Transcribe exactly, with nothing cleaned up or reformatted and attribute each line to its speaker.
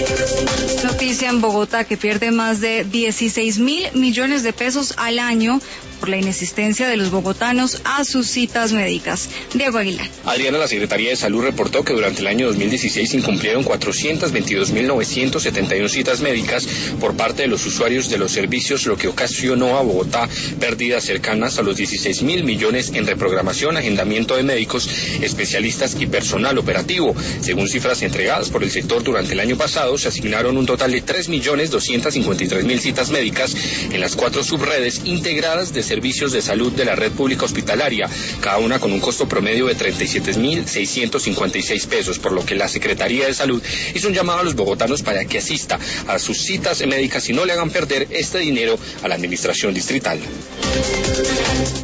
Speaker 1: Noticia en Bogotá que pierde más de dieciséis mil millones de pesos al año por la inexistencia de los bogotanos a sus citas médicas. Diego Aguilar.
Speaker 2: Adriana, la Secretaría de Salud reportó que durante el año dos mil dieciséis incumplieron cuatrocientos veintidós mil novecientos setenta y uno citas médicas por parte de los usuarios de los servicios, lo que ocasionó a Bogotá pérdidas cercanas a los dieciséis mil millones en reprogramación, agendamiento de médicos, especialistas y personal operativo. Según cifras entregadas por el sector durante el año pasado, se asignaron un total de tres millones doscientos cincuenta y tres mil citas médicas en las cuatro subredes integradas de servicios de salud de la red pública hospitalaria, cada una con un costo promedio de treinta y siete mil seiscientos cincuenta y seis pesos, por lo que la Secretaría de Salud hizo un llamado a los bogotanos para que asista a sus citas médicas y no le hagan perder este dinero a la administración distrital.